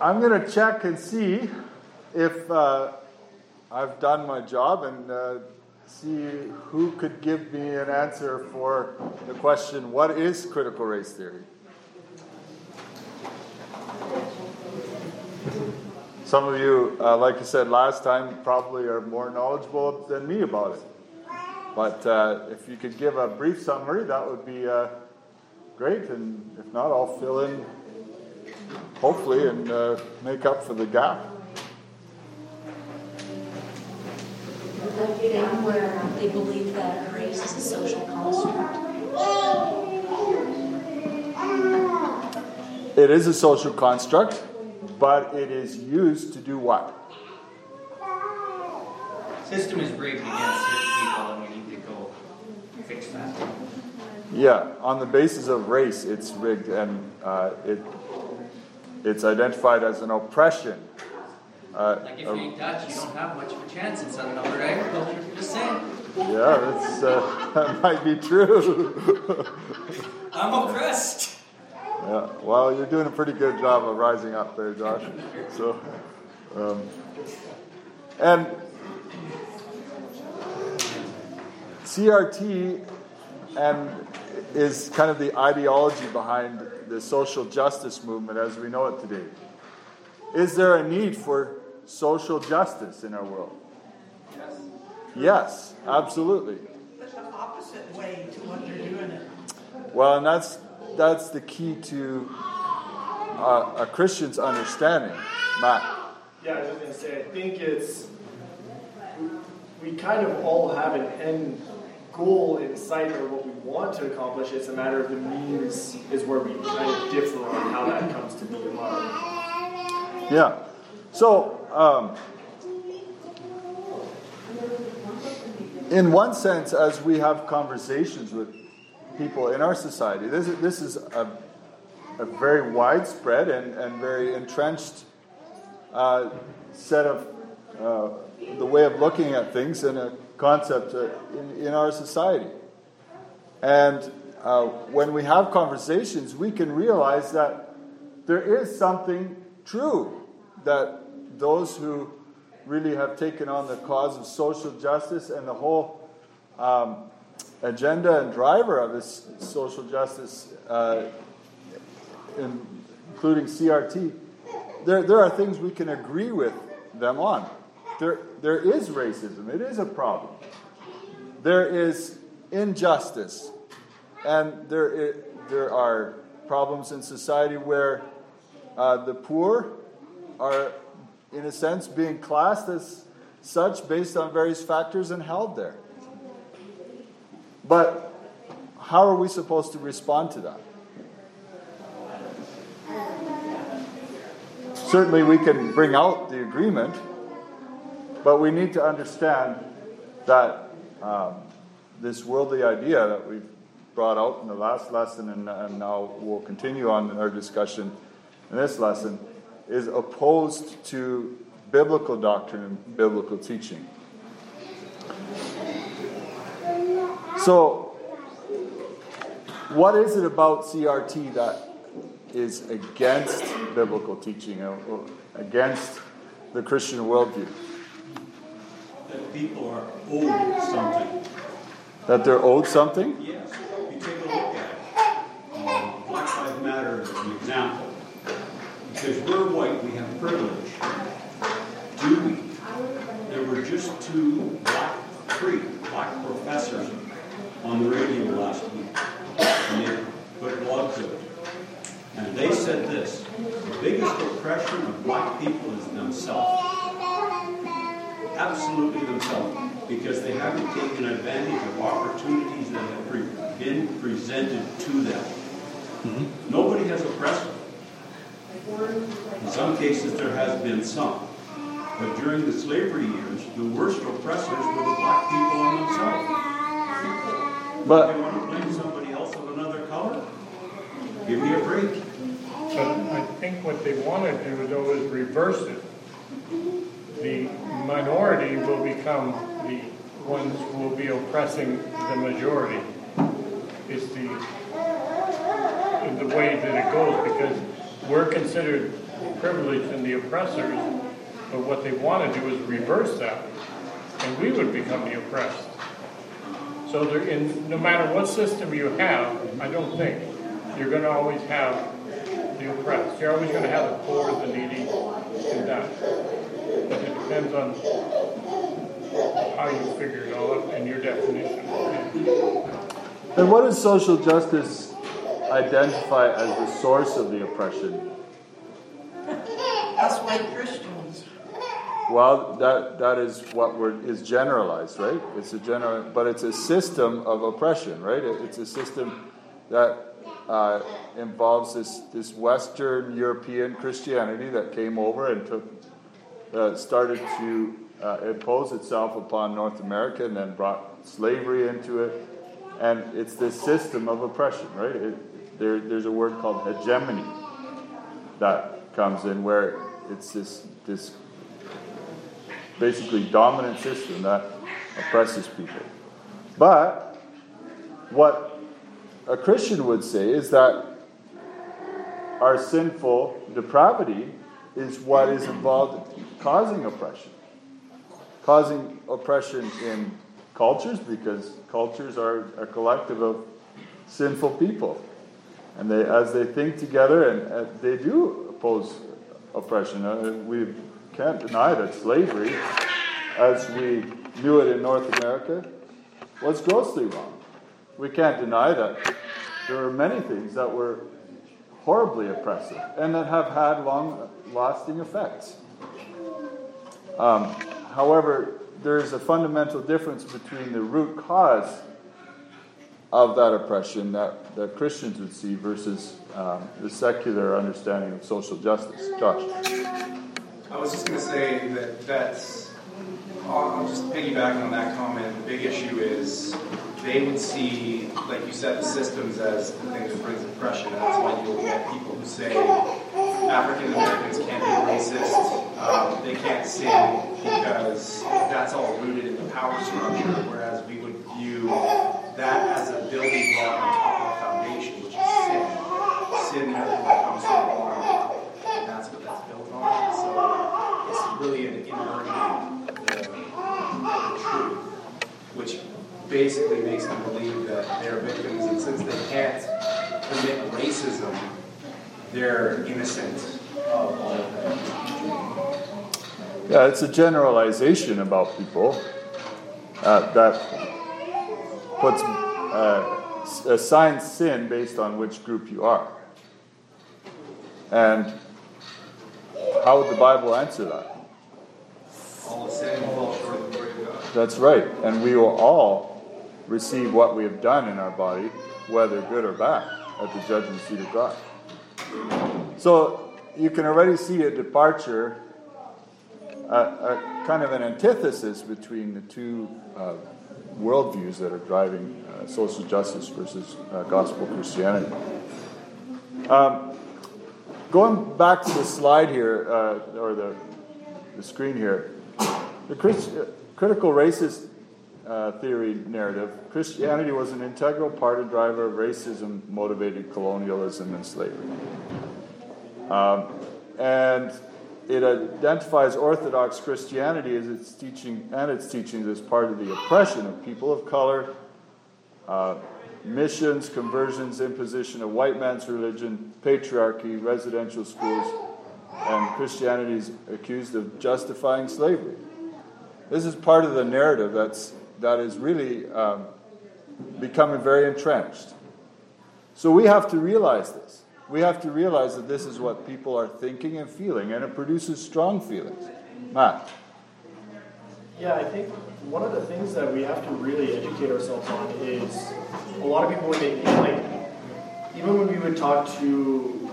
I'm going to check and see if I've done my job and see who could give me an answer for the question, what is critical race theory? Some of you, like I said last time, probably are more knowledgeable than me about it. But if you could give a brief summary, that would be great. And if not, I'll fill in, hopefully, and make up for the gap. Where they believe that race is a social construct. It is a social construct, but it is used to do what? System is rigged against certain people, and we need to go fix that. Yeah, on the basis of race, it's rigged, and it's identified as an oppression. Like if you ain't Dutch, you don't have much of a chance in Southern Alberta agriculture. Just saying. Yeah, that might be true. I'm oppressed. Yeah, well, you're doing a pretty good job of rising up there, Josh. So, and CRT is kind of the ideology behind the social justice movement as we know it today. Is there a need for social justice in our world? Yes. Yes, absolutely. But the opposite way to what they're doing it. Well, and that's the key to a Christian's understanding, Matt. Yeah, I was just going to say, I think we kind of all have an end goal in sight or what we want to accomplish. It's a matter of the means is where we kind of differ on how that comes to be in mind. Yeah. So, in one sense, as we have conversations with people in our society, this is a very widespread and very entrenched set of the way of looking at things and a concept in our society. And when we have conversations, we can realize that there is something true that those who really have taken on the cause of social justice and the whole agenda and driver of this social justice, including CRT, there are things we can agree with them on. There is racism. It is a problem. There is injustice. And there are problems in society where the poor are, in a sense, being classed as such based on various factors and held there. But how are we supposed to respond to that? Certainly we can bring out the agreement, but we need to understand that this worldly idea that we've brought out in the last lesson and now we'll continue on our discussion in this lesson is opposed to biblical doctrine and biblical teaching. So, what is it about CRT that is against biblical teaching, or against the Christian worldview? That people are owed something. That they're owed something? Yes. You take a look at it. Black Lives Matter as an example. Because we're white, we have privilege. Do we? There were just three black professors on the radio last week. And they put blogs of it. And they said this: the biggest oppression of black people is themselves. Absolutely themselves. Because they haven't taken advantage of opportunities that have been presented to them. Mm-hmm. Nobody has oppressed them. In some cases there has been some. But during the slavery years, the worst oppressors were the black people on themselves. But they want to blame somebody else of another color? Give me a break. But I think what they want to do, though, is reverse it. The minority will become the ones who will be oppressing the majority. It's the way that it goes, because we're considered privileged and the oppressors, but what they want to do is reverse that, and we would become the oppressed. So no matter what system you have, I don't think you're going to always have the oppressed. You're always going to have the poor, the needy, and that. But it depends on how you figure it all out and your definition. And what does social justice identify as the source of the oppression? Us white Christians. Well, that is what is generalized, right? It's a general, but it's a system of oppression, right? It's a system that involves this Western European Christianity that came over and started to impose itself upon North America, and then brought slavery into it, and it's this system of oppression, right? There's a word called hegemony that comes in, where it's this basically dominant system that oppresses people. But what a Christian would say is that our sinful depravity is what is involved in causing oppression. Causing oppression in cultures, because cultures are a collective of sinful people. And as they think together, and they do oppose oppression. We can't deny that slavery, as we knew it in North America, was grossly wrong. We can't deny that there were many things that were horribly oppressive and that have had long-lasting effects. However, there is a fundamental difference between the root cause of that oppression that Christians would see versus the secular understanding of social justice. Josh? I was just going to say that's, I'll just piggyback on that comment. The big issue is they would see, like you said, the systems as the thing that brings oppression. And that's why you'll get people who say African Americans can't be racist, they can't sin because that's all rooted in the power structure, whereas we would view that as a building block on top of the foundation, which is sin. Sin comes from the bottom, and that's what that's built on. So it's really an inversion of the truth, which basically makes them believe that they're victims, and since they can't commit racism, they're innocent of all of that. Yeah, it's a generalization about people that puts assigns sin based on which group you are. And how would the Bible answer that? All of sin falls short of the glory of God. That's right. And we will all receive what we have done in our body, whether good or bad, at the judgment seat of God. So you can already see a departure, a kind of an antithesis between the two worldviews that are driving social justice versus gospel Christianity. Going back to the slide here, or the screen here, the critical racist theory narrative, Christianity was an integral part and driver of racism-motivated colonialism and slavery. And it identifies Orthodox Christianity as its teachings as part of the oppression of people of color, missions, conversions, imposition of white man's religion, patriarchy, residential schools, and Christianity is accused of justifying slavery. This is part of the narrative that is really becoming very entrenched. So we have to realize this. We have to realize that this is what people are thinking and feeling, and it produces strong feelings. Matt? Yeah, I think one of the things that we have to really educate ourselves on is a lot of people, when they, like, even when we would talk to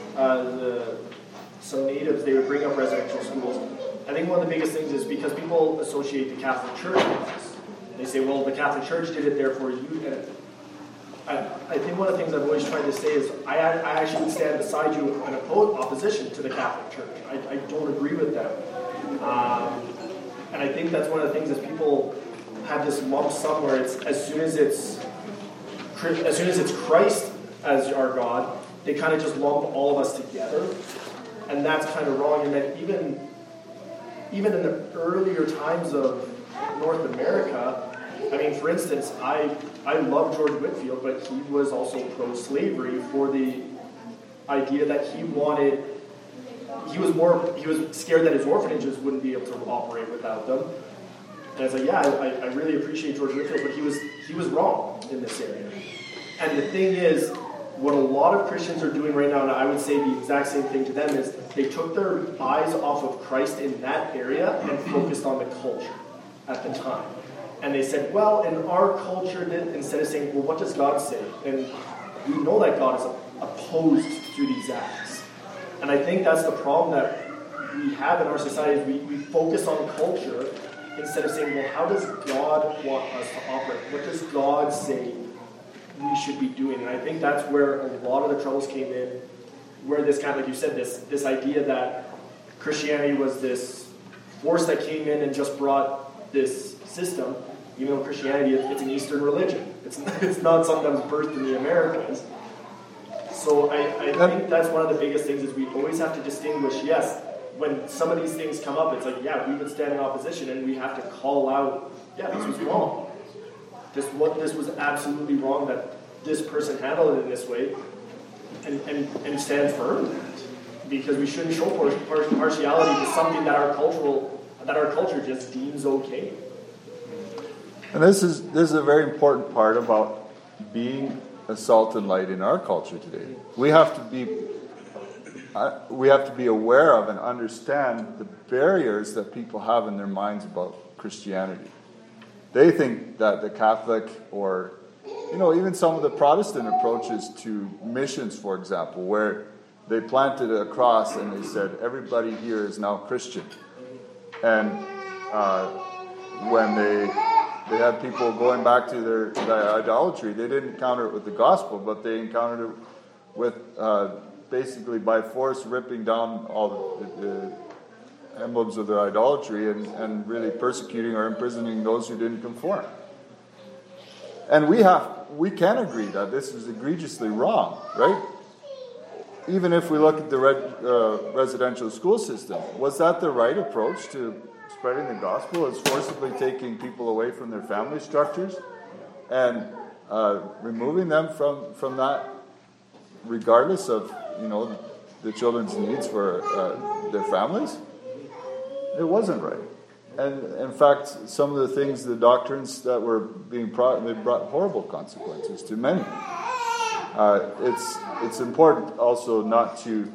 some natives, they would bring up residential schools. I think one of the biggest things is because people associate the Catholic Church with this. They say, well, the Catholic Church did it, therefore you did it. I think one of the things I've always tried to say is I actually would stand beside you in opposition to the Catholic Church. I don't agree with that. And I think that's one of the things is people have this lump sum where it's as soon as it's Christ as our God, they kind of just lump all of us together. And that's kind of wrong. And then even in the earlier times of North America, I mean, for instance, I love George Whitefield, but he was also pro-slavery for the idea that he was scared that his orphanages wouldn't be able to operate without them. And it's like, yeah, I really appreciate George Whitefield, but he was wrong in this area. And the thing is, what a lot of Christians are doing right now, and I would say the exact same thing to them, is they took their eyes off of Christ in that area and focused on the culture at the time. And they said, well, in our culture, instead of saying, well, what does God say? And we know that God is opposed to these acts. And I think that's the problem that we have in our society, is we focus on culture instead of saying, well, how does God want us to operate? What does God say we should be doing? And I think that's where a lot of the troubles came in, where this kind of, like you said, this idea that Christianity was this force that came in and just brought this system. Even though Christianity, it's an Eastern religion. It's not something that was birthed in the Americas. So I think that's one of the biggest things, is we always have to distinguish, yes, when some of these things come up, it's like, yeah, we would stand in opposition and we have to call out, yeah, this was wrong. This was absolutely wrong that this person handled it in this way, and stand firm in that. Because we shouldn't show partiality to something that our culture just deems okay. And this is a very important part about being a salt and light in our culture today. We have to be aware of and understand the barriers that people have in their minds about Christianity. They think that the Catholic, or even some of the Protestant approaches to missions, for example, where they planted a cross and they said everybody here is now Christian, and when they had people going back to their idolatry, they didn't encounter it with the gospel, but they encountered it with basically by force ripping down all the emblems of their idolatry and really persecuting or imprisoning those who didn't conform. And we can agree that this is egregiously wrong, right? Even if we look at the residential school system, was that the right approach to spreading the gospel? Is forcibly taking people away from their family structures and removing them from that, regardless of the children's needs for their families? It wasn't right. And in fact, some of the things, the doctrines that were being brought, they brought horrible consequences to many. It's important also not to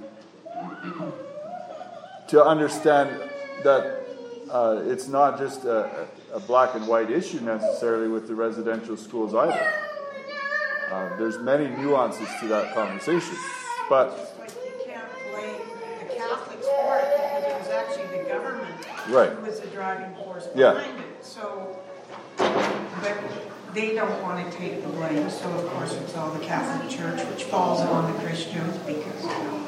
understand that it's not just a black and white issue necessarily with the residential schools either. There's many nuances to that conversation, but you can't blame the Catholics for it, because it was actually the government who was the driving force behind it. So, but they don't want to take the blame, so of course it's all the Catholic Church, which falls on the Christians because.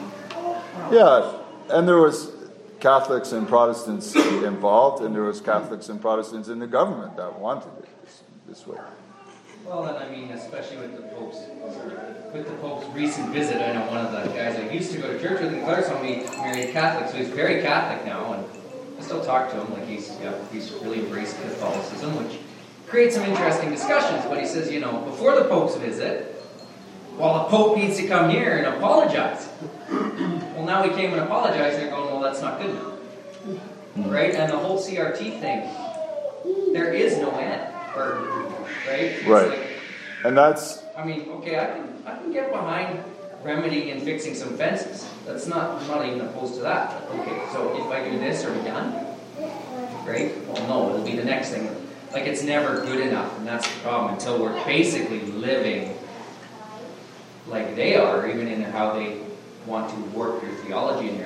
And there was Catholics and Protestants involved, and there was Catholics and Protestants in the government that wanted it this way. Well, and I mean, especially with the Pope's recent visit, I know one of the guys I used to go to church with in Clarkson, he married Catholic, so he's very Catholic now, and I still talk to him, like he's really embraced Catholicism, which creates some interesting discussions. But he says, before the Pope's visit, well, the Pope needs to come here and apologize. Well, now he came and apologized, and they're going, well, that's not good enough. Right? And the whole CRT thing, there is no end. Right? It's right. Like, and that's... I mean, okay, I can get behind remedying and fixing some fences. I'm not even opposed to that. Okay, so if I do this, are we done? Right? Well, no, it'll be the next thing. Like, it's never good enough, and that's the problem, until we're basically living like they are, even in how they want to work your theology and your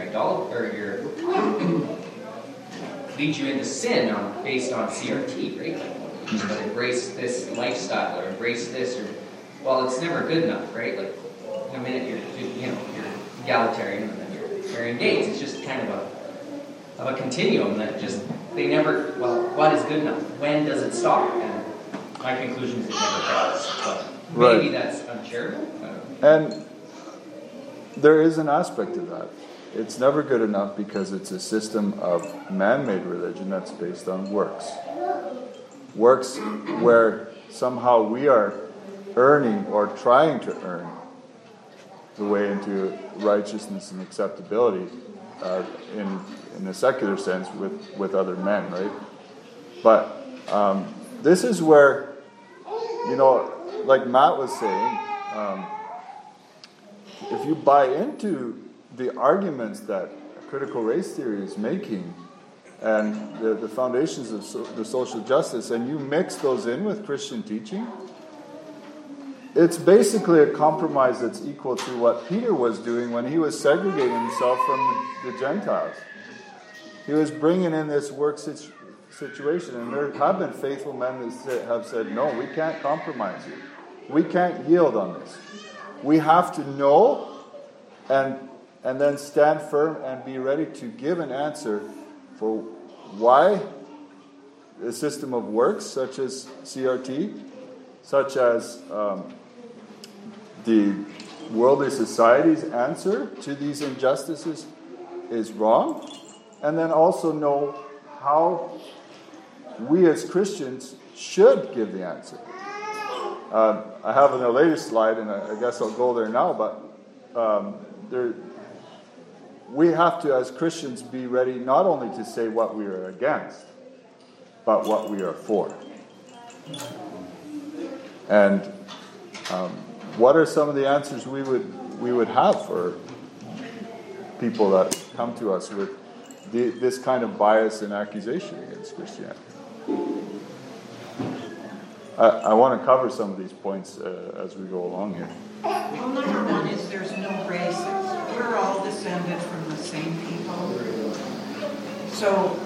lead you into sin based on CRT, right? But embrace this lifestyle or embrace this, well, it's never good enough, right? Like, the minute you're egalitarian and then you're wearing gates, it's just kind of a continuum that they never, well, what is good enough? When does it stop? And my conclusion is it never does. But maybe that's uncharitable. And there is an aspect of that. it's never good enough because it's a system of man-made religion that's based on works. Works where somehow we are earning or trying to earn the way into righteousness and acceptability in the secular sense with other men, right? But this is where, like Matt was saying, if you buy into the arguments that critical race theory is making and the foundations of the social justice, and you mix those in with Christian teaching, it's basically a compromise that's equal to what Peter was doing when he was segregating himself from the Gentiles. He was bringing in this work situation, and there have been faithful men that have said, no, we can't compromise you. We can't yield on this. We have to know and then stand firm and be ready to give an answer for why a system of works such as CRT, such as the worldly society's answer to these injustices is wrong, and then also know how we as Christians should give the answer. I have in the latest slide, and I guess I'll go there now, but we have to, as Christians, be ready not only to say what we are against, but what we are for. And what are some of the answers we would have for people that come to us with this kind of bias and accusation against Christianity? I want to cover some of these points as we go along here. Well, number one is there's no races. We're all descended from the same people. So,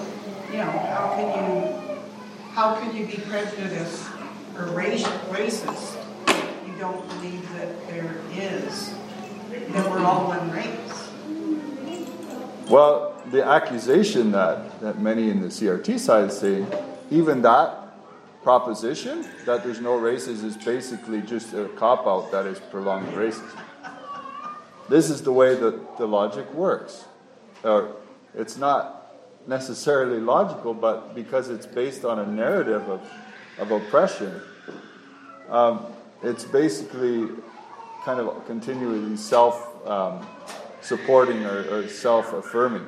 how can you be prejudiced or racist if you don't believe that that we're all one race? Well, the accusation that many in the CRT side say, even that proposition that there's no races is basically just a cop-out that is prolonged racism. This is the way that the logic works. It's not necessarily logical, but because it's based on a narrative of oppression, it's basically kind of continually self-supporting or self-affirming.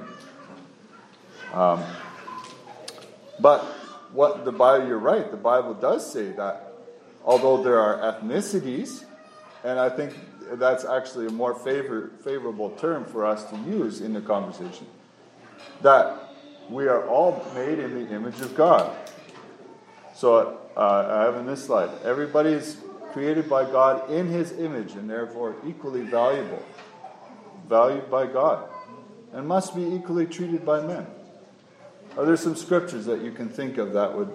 But you're right, the Bible does say that although there are ethnicities, and I think that's actually a more favorable term for us to use in the conversation, that we are all made in the image of God. So I have in this slide, everybody is created by God in His image and therefore equally valued by God, and must be equally treated by men. Are there some scriptures that you can think of that would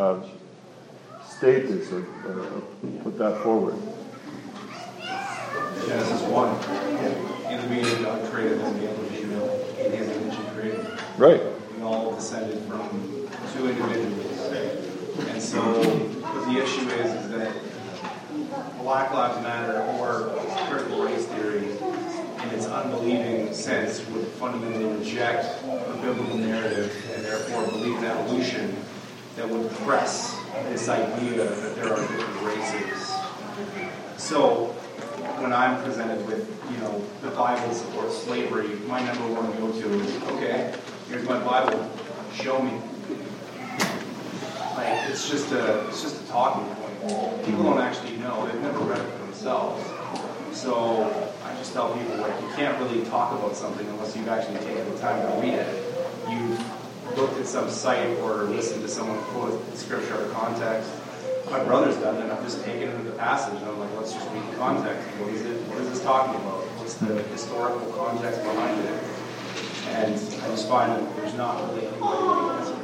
state this or put that forward? Genesis 1. In the beginning, God created them, male and female, in His image He created them. Right. We all descended from two individuals. And so, what the issue is that Black Lives Matter or critical race theory, in its unbelieving sense, would fundamentally reject the biblical narrative and therefore believe in evolution that would press this idea that there are different races. So, when I'm presented with, the Bible supports slavery, my number one go-to is, okay, here's my Bible, show me. Like, it's just a talking point. People don't actually know; they've never read it for themselves. So I just tell people, you can't really talk about something unless you've actually taken the time to read it. You've looked at some site or listened to someone quote scripture out of context. My brother's done it, and I've just taken it into the passage, and I'm like, let's just read the context. What is this talking about? What's the historical context behind it? And I just find that there's not really anybody like this.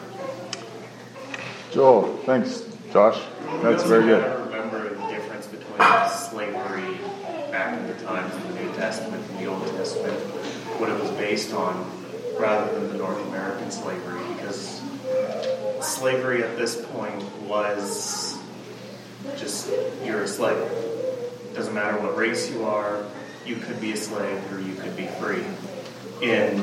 Joel, thanks, Josh. That's very good. I remember the difference between slavery back in the times of the New Testament and the Old Testament, what it was based on, rather than the North American slavery, because slavery at this point was just, you're a slave. Doesn't matter what race you are, you could be a slave or you could be free. in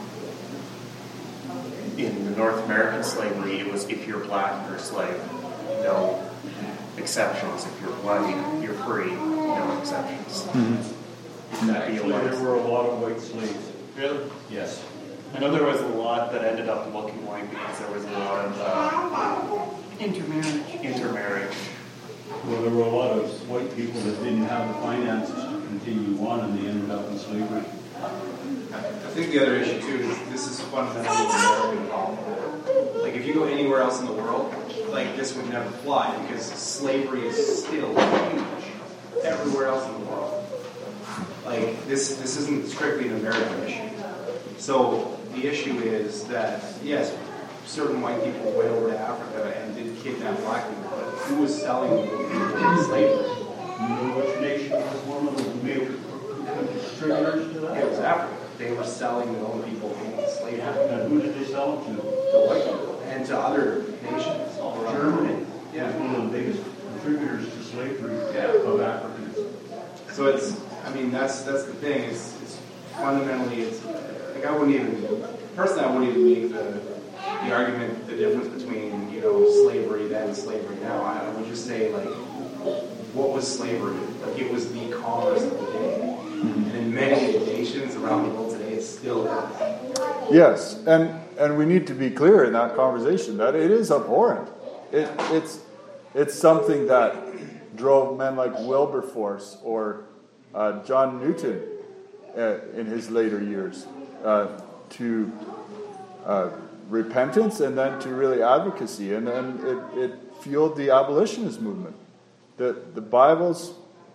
the North American slavery, it was if you're black, you're a slave. No exceptions. If you're white, you're free. No exceptions. Mm-hmm. Actually, there were a lot of white slaves. Really? Yes. I know there was a lot that ended up looking white because there was a lot of intermarriage. Well, there were a lot of white people that didn't have the finances to continue on, and they ended up in slavery. I think the other issue too is this is fundamentally an American problem. Like if you go anywhere else in the world, like this would never fly because slavery is still huge everywhere else in the world. Like this isn't strictly an American issue. So the issue is that yes, certain white people went over to Africa and did kidnap black people, but who was selling people into slavery? You know which nation was one of the major contributors to that? It was Africa. They were selling their own people into slavery. And who did they sell them to? The white people. And to other nations. Germany was one of the biggest contributors to slavery of Africans. So that's the thing. It's fundamentally, it's like I wouldn't even make the argument, the difference between, slavery then and slavery now. I would just say, like, what was slavery? Like, it was the commerce of the day. And in many nations around the world today, it's still is. Yes, and we need to be clear in that conversation that it is abhorrent. It's something that drove men like Wilberforce or John Newton in his later years to repentance and then to really advocacy, and then it fueled the abolitionist movement. The Bible's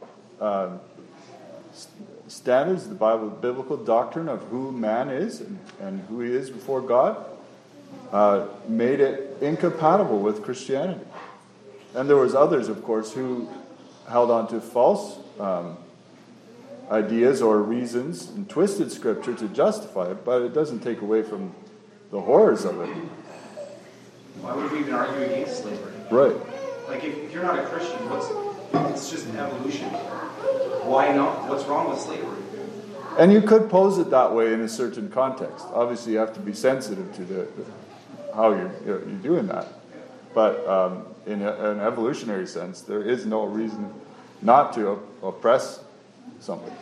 standards, the biblical doctrine of who man is and who he is before God, made it incompatible with Christianity. And there was others, of course, who held on to false ideas or reasons and twisted Scripture to justify it, but it doesn't take away from the horrors of it. Why would we even argue against slavery? Right. Like, if you're not a Christian, it's just an evolution. Why not? What's wrong with slavery? And you could pose it that way in a certain context. Obviously, you have to be sensitive to how you're doing that. But in an evolutionary sense, there is no reason not to oppress something.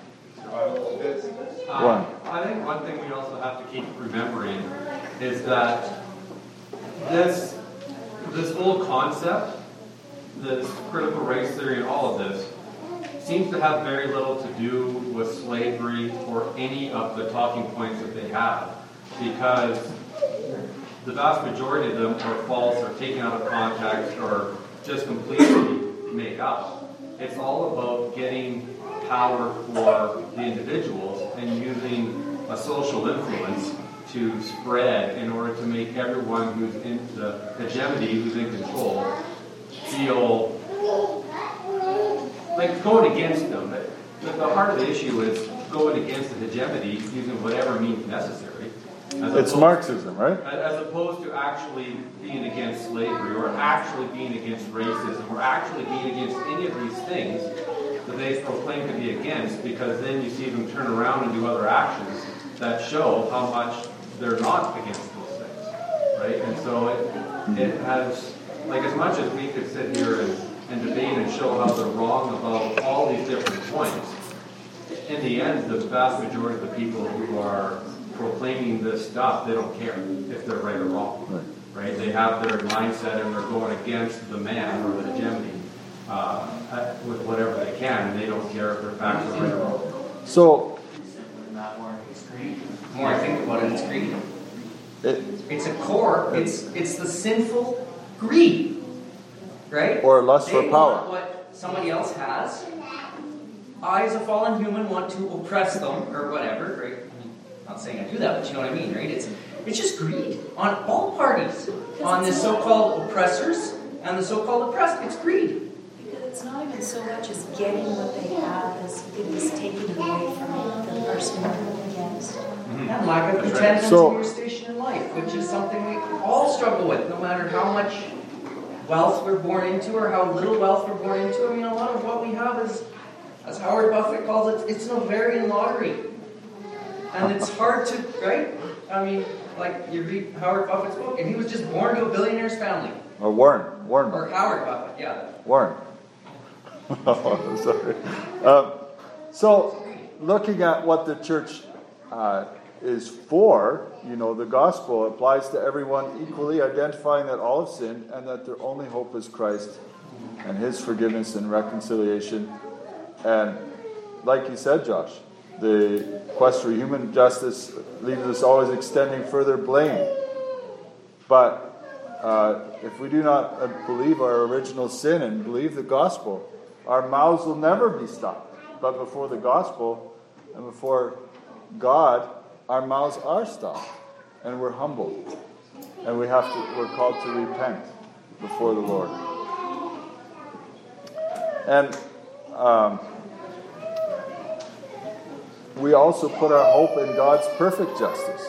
I think one thing we also have to keep remembering is that this whole concept, this critical race theory and all of this, seems to have very little to do with slavery or any of the talking points that they have, because the vast majority of them are false or taken out of context or just completely make up. It's all about getting power for the individuals and using a social influence to spread in order to make everyone who's in the hegemony, who's in control, feel like going against them. The heart of the issue is going against the hegemony using whatever means necessary. It's Marxism, right? As opposed to actually being against slavery or actually being against racism or actually being against any of these things that they proclaim to be against, because then you see them turn around and do other actions that show how much they're not against those things, right? And so it has, like, as much as we could sit here and debate and show how they're wrong about all these different points, in the end, the vast majority of the people who are proclaiming this stuff, they don't care if they're right or wrong, right? They have their mindset and they're going against the man or the hegemony with whatever they can, and they don't care if their facts are right or wrong. So, The more I think about it, it's greed. It's a core. It's the sinful greed, right? Or lust for power. Want what somebody else has. I, as a fallen human, want to oppress them or whatever, right? I'm not saying I do that, but you know what I mean, right? It's just greed on all parties, on the so-called oppressors and the so-called oppressed. It's greed. Because it's not even so much as getting what they have as it is taking it away from the person they're against. And lack of contentment in your station in life, which is something we all struggle with, no matter how much wealth we're born into or how little wealth we're born into. I mean, a lot of what we have is, as Howard Buffett calls it, it's an Ovarian lottery. And it's hard to, right? I mean, like you read Howard Buffett's book, and he was just born to a billionaire's family. Or Warren Or Buffett. Howard Buffett, yeah. Warren. Oh, sorry. So, looking at what the church is for, the gospel applies to everyone equally, identifying that all have sinned and that their only hope is Christ and His forgiveness and reconciliation. And like you said, Josh, the quest for human justice leaves us always extending further blame. But if we do not believe our original sin and believe the gospel, our mouths will never be stopped. But before the gospel and before God, our mouths are stopped, and we're humbled, and we're called to repent before the Lord. And we also put our hope in God's perfect justice.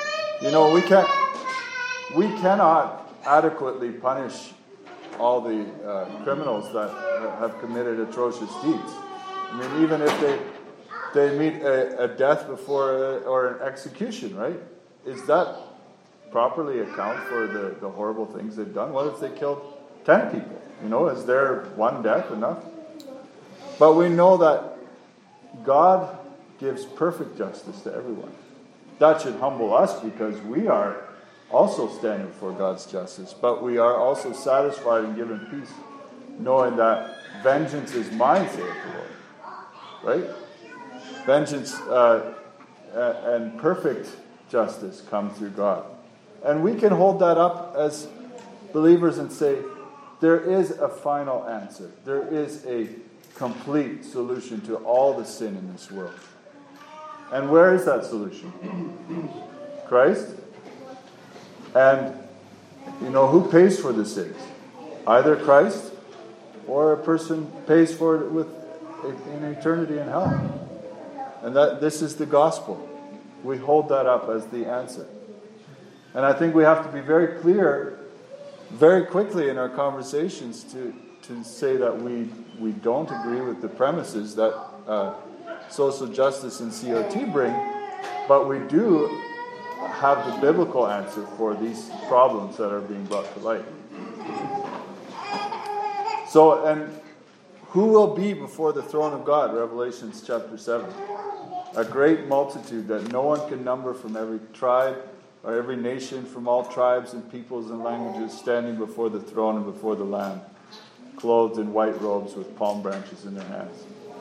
We cannot adequately punish all the criminals that have committed atrocious deeds. I mean, even if they meet a death before or an execution, right? Is that properly account for the horrible things they've done? What if they killed 10 people? Is there one death enough? But we know that God gives perfect justice to everyone. That should humble us because we are also standing for God's justice, but we are also satisfied and given peace, knowing that vengeance is mine, saith the Lord. Right? Vengeance and perfect justice come through God. And we can hold that up as believers and say, there is a final answer. There is a complete solution to all the sin in this world. And where is that solution? Christ. And, who pays for the sins? Either Christ or a person pays for it with an eternity in hell. And this is the gospel. We hold that up as the answer. And I think we have to be very clear, very quickly in our conversations to say that we don't agree with the premises that social justice and CRT bring, but we do have the biblical answer for these problems that are being brought to light. So, and who will be before the throne of God? Revelations chapter 7. A great multitude that no one can number, from every tribe or every nation, from all tribes and peoples and languages, standing before the throne and before the Lamb, clothed in white robes with palm branches in their hands.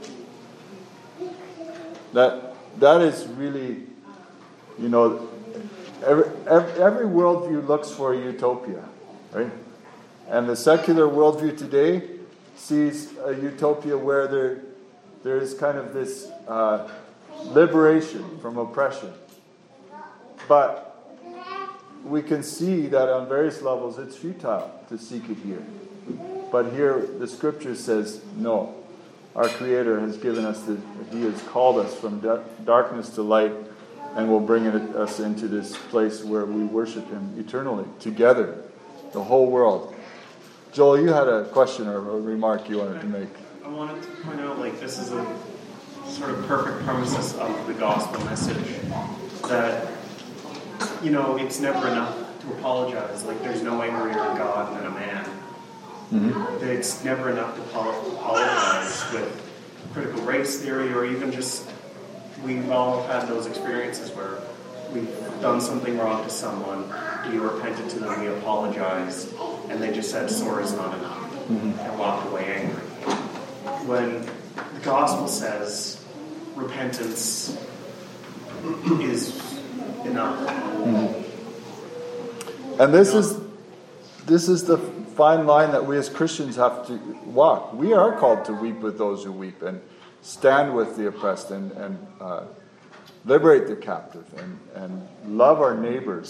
That is really, every worldview looks for a utopia, right? And the secular worldview today sees a utopia where there is kind of this liberation from oppression. But we can see that on various levels it's futile to seek it here. But here the scripture says, no. Our Creator has given us He has called us from darkness to light, and will bring us into this place where we worship Him eternally, together, the whole world. Joel, you had a question or a remark you wanted to make. I wanted to point out, this is a sort of perfect premises of the gospel message, that, it's never enough to apologize. There's no angrier God than a man. Mm-hmm. It's never enough to apologize with critical race theory, or even just, we've all had those experiences where we've done something wrong to someone, we repented to them, we apologized, and they just said, sorry's not enough, mm-hmm. and walked away angry. When the gospel says repentance is enough. Mm-hmm. And this is the fine line that we as Christians have to walk. We are called to weep with those who weep, and stand with the oppressed, and liberate the captive, and love our neighbors,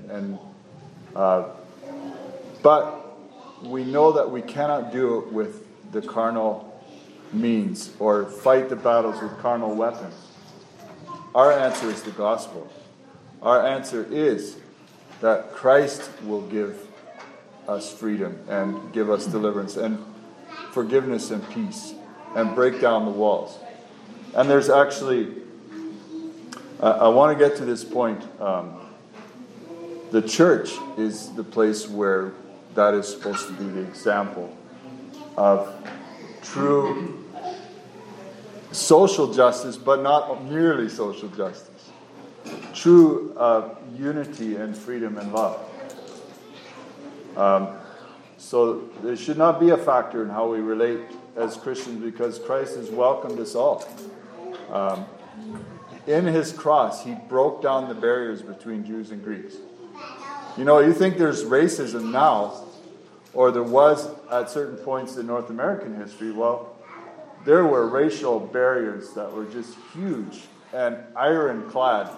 but we know that we cannot do it with the carnal means, or fight the battles with carnal weapons. Our answer is the gospel. Our answer is that Christ will give us freedom and give us deliverance and forgiveness and peace and break down the walls. And there's actually I want to get to this point. The church is the place where that is supposed to be the example of true social justice, but not merely social justice. True unity and freedom and love. So there should not be a factor in how we relate as Christians, because Christ has welcomed us all. In his cross, he broke down the barriers between Jews and Greeks. You think there's racism now, or there was at certain points in North American history. Well, there were racial barriers that were just huge and ironclad.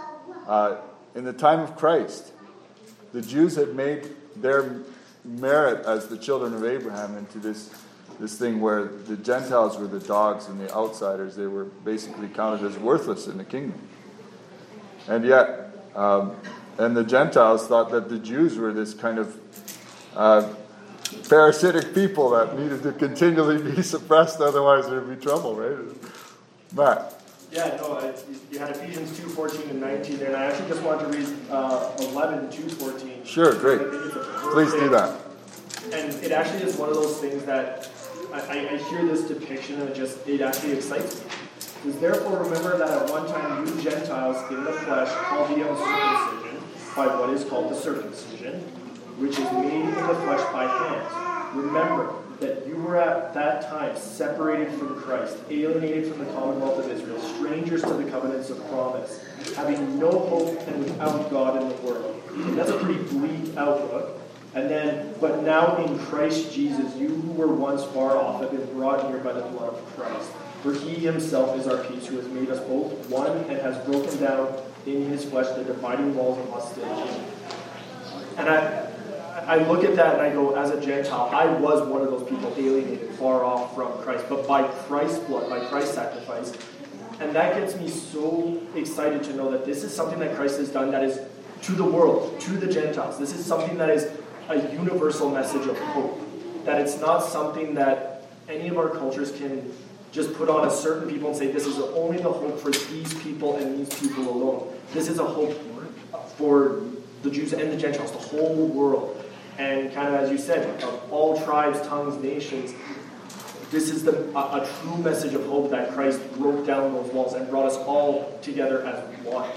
In the time of Christ, the Jews had made their merit as the children of Abraham into this thing where the Gentiles were the dogs and the outsiders. They were basically counted as worthless in the kingdom. And yet, and the Gentiles thought that the Jews were this kind of parasitic people that needed to continually be suppressed, otherwise there would be trouble, right? Matt? Yeah, no, you had Ephesians 2:14 and 19 there, and I actually just wanted to read 11, 2:14. Sure, great. Please do that. And it actually is one of those things that I hear this depiction and it actually excites me. It says, therefore remember that at one time you Gentiles in the flesh called the uncircumcision by what is called the circumcision, which is made in the flesh by hands. Remember that you were at that time separated from Christ, alienated from the commonwealth of Israel, strangers to the covenants of promise, having no hope and without God in the world. And that's a pretty bleak outlook. And then, but now in Christ Jesus, you who were once far off have been brought near by the blood of Christ. For he himself is our peace, who has made us both one and has broken down in his flesh the dividing walls of hostility. And I look at that and I go, as a Gentile, I was one of those people alienated, far off from Christ. But by Christ's blood, by Christ's sacrifice, and that gets me so excited to know that this is something that Christ has done that is to the world, to the Gentiles. This is something that is a universal message of hope. That it's not something that any of our cultures can just put on a certain people and say, this is only the hope for these people and these people alone. This is a hope for the Jews and the Gentiles, the whole world. And kind of as you said, of all tribes, tongues, nations, this is a true message of hope that Christ broke down those walls and brought us all together as one.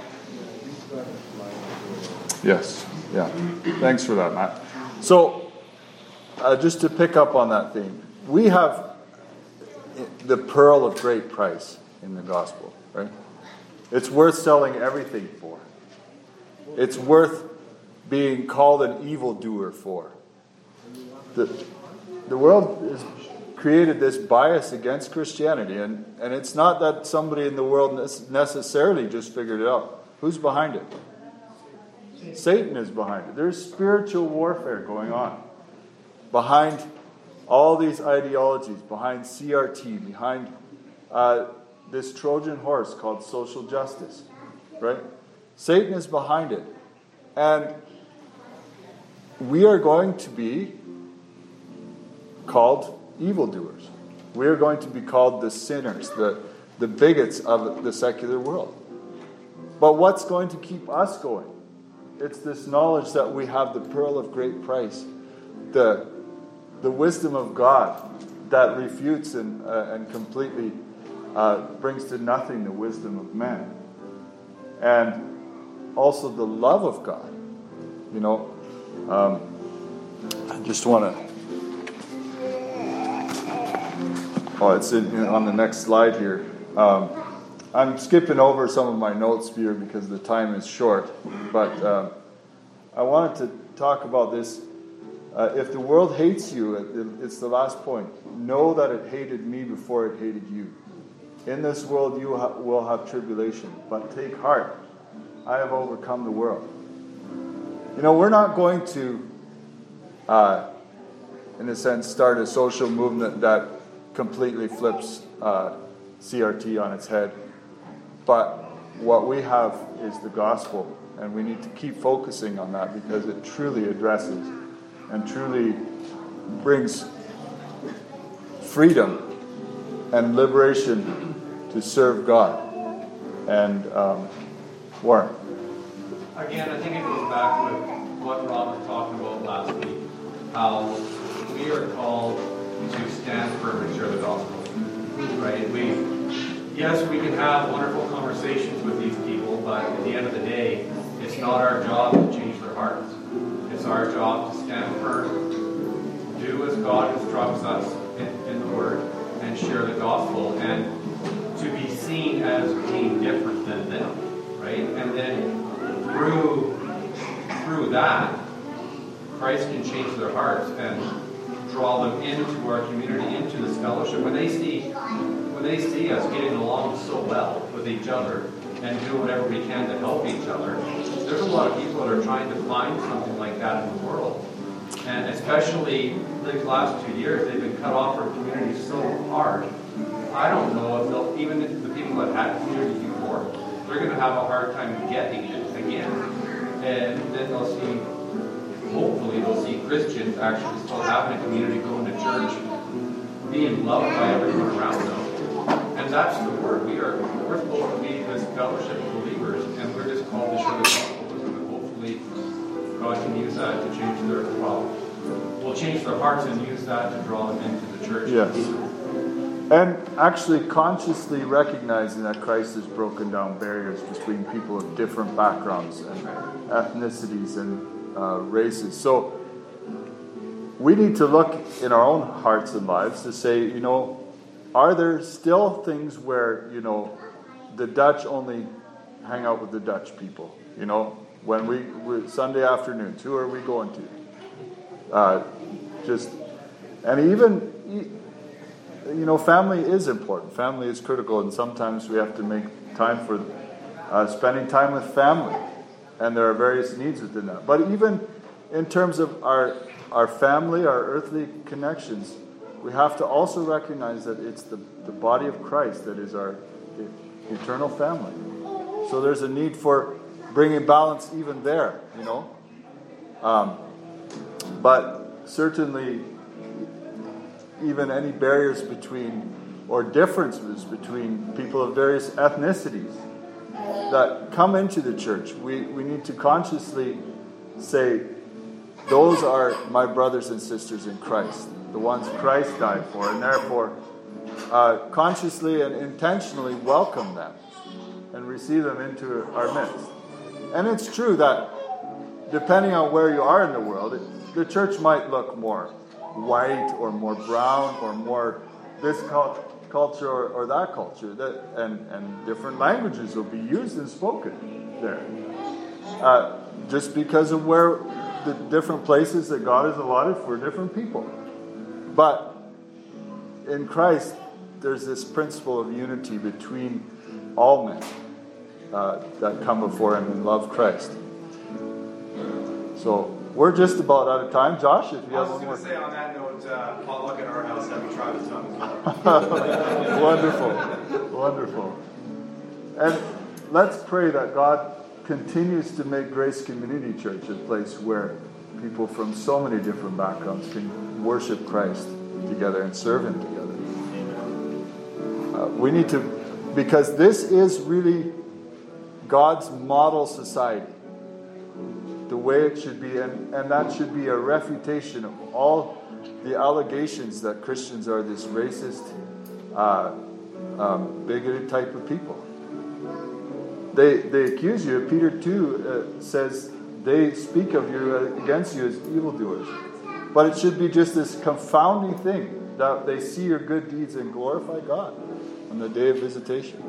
Yes, yeah. Thanks for that, Matt. So, just to pick up on that theme, we have the pearl of great price in the gospel, right? It's worth selling everything for. It's worth being called an evildoer for. The world has created this bias against Christianity, and it's not that somebody in the world necessarily just figured it out. Who's behind it? Satan is behind it. There's spiritual warfare going on behind all these ideologies, behind CRT, behind this Trojan horse called social justice, right? Satan is behind it. And we are going to be called evildoers. We are going to be called the sinners, the bigots of the secular world. But what's going to keep us going? It's this knowledge that we have the pearl of great price, the wisdom of God that refutes and completely brings to nothing the wisdom of man. And also the love of God. I just want to... it's on the next slide here. I'm skipping over some of my notes here because the time is short. But I wanted to talk about this. If the world hates you, it's the last point. Know that it hated me before it hated you. In this world you will have tribulation. But take heart. I have overcome the world. We're not going to, in a sense, start a social movement that completely flips CRT on its head. But what we have is the gospel, and we need to keep focusing on that because it truly addresses and truly brings freedom and liberation to serve God. And Warren. Again, I think it goes back with what Rob was talking about last week. How we are called to stand firm and share the gospel. Right? Yes, we can have wonderful conversations with these people, but at the end of the day, it's not our job to change their hearts. It's our job to stand firm, do as God instructs us in the Word, and share the gospel, and to be seen as being different than them, right? And then through that, Christ can change their hearts and draw them into our community, into this fellowship. When they see us getting along so well with each other and do whatever we can to help each other, there's a lot of people that are trying to find something like that in the world. And especially these last 2 years, they've been cut off from community so hard. I don't know if even the people that had community before, they're going to have a hard time getting it again. And then hopefully they'll see Christians actually still having a community, going to church, being loved by everyone around them. And that's the word. We're supposed to be this fellowship of believers, and we're just called to share the gospel with them. And hopefully God can use that to change we'll change their hearts and use that to draw them into the church. Yes. And actually consciously recognizing that Christ has broken down barriers between people of different backgrounds and ethnicities and races. So we need to look in our own hearts and lives to say, are there still things where, the Dutch only hang out with the Dutch people? When we Sunday afternoons, who are we going to? Family is important. Family is critical, and sometimes we have to make time for spending time with family, and there are various needs within that. But even in terms of our family, our earthly connections, we have to also recognize that it's the body of Christ that is our eternal family. So there's a need for bringing balance even there, But certainly, even any barriers between or differences between people of various ethnicities that come into the church, we need to consciously say, those are my brothers and sisters in Christ, the ones Christ died for, and therefore consciously and intentionally welcome them and receive them into our midst. And it's true that depending on where you are in the world, the church might look more white or more brown or more this culture or that culture, and different languages will be used and spoken there. Just because of where the different places that God has allotted for different people. But in Christ, there's this principle of unity between all men that come before Him and love Christ. So we're just about out of time. Josh, if you have one more. I was going to say on that note, potluck at our house, have you tried this tongue? Wonderful. And let's pray that God continues to make Grace Community Church a place where people from so many different backgrounds can worship Christ together and serve Him together. We need to, because this is really God's model society, the way it should be, and that should be a refutation of all the allegations that Christians are this racist, bigoted type of people. They accuse you. Peter 2 says they speak of you against you as evildoers. But it should be just this confounding thing that they see your good deeds and glorify God on the day of visitation.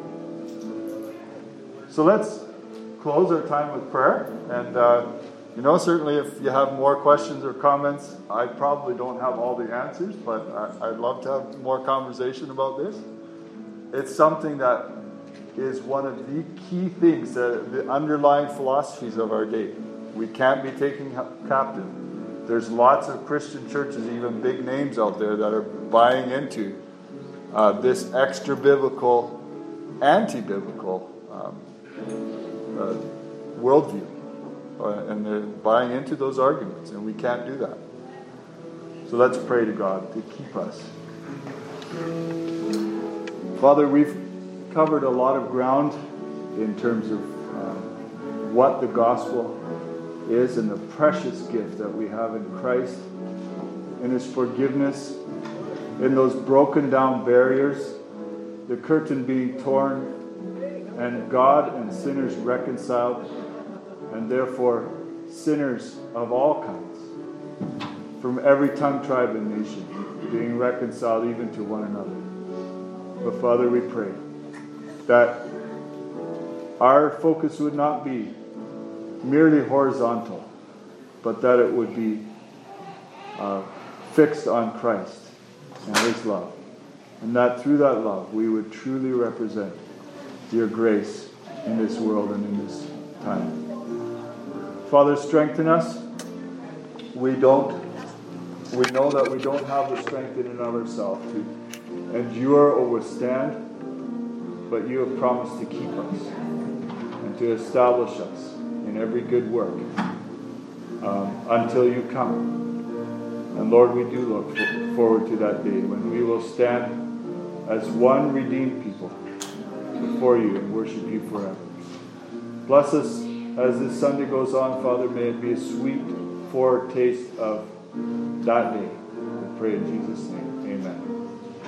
So let's close our time with prayer. And, certainly if you have more questions or comments, I probably don't have all the answers, but I'd love to have more conversation about this. It's something that is one of the key things, the underlying philosophies of our day. We can't be taken captive. There's lots of Christian churches, even big names out there, that are buying into this extra-biblical, anti-biblical worldview. And they're buying into those arguments, and we can't do that. So let's pray to God to keep us. Father, we've covered a lot of ground in terms of what the gospel is and the precious gift that we have in Christ, in His forgiveness, in those broken down barriers, the curtain being torn, and God and sinners reconciled, and therefore sinners of all kinds, from every tongue, tribe, and nation, being reconciled even to one another. But Father, we pray that our focus would not be merely horizontal, but that it would be fixed on Christ and His love. And that through that love we would truly represent your grace in this world and in this time. Father, strengthen us. We know that we don't have the strength in and of ourselves to endure or withstand, but you have promised to keep us and to establish us in every good work until you come. And Lord, we do look forward to that day when we will stand as one redeemed people before you and worship you forever. Bless us as this Sunday goes on, Father. May it be a sweet foretaste of that day. We pray in Jesus' name. Amen.